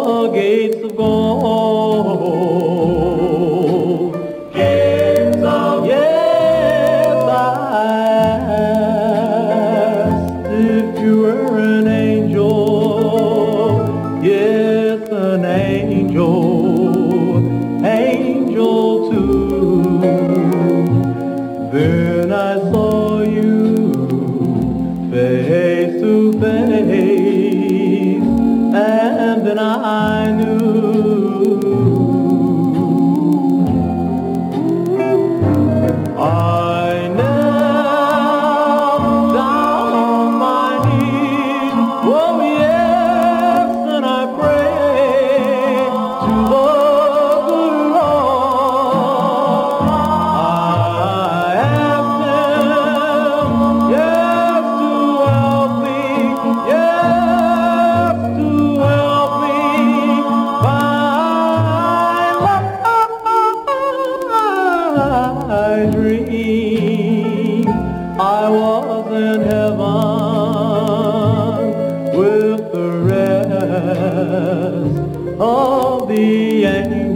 gates of gold. Gates of Yes, I asked if you were an angel. Yes, an angel too. Then I saw you face to face, and then I knew. I knelt down on my knees, oh yes, and I prayed to the good Lord. I asked Him, yes, to help me, yes, to help me find my dream. I was in heaven with the rest of the angels.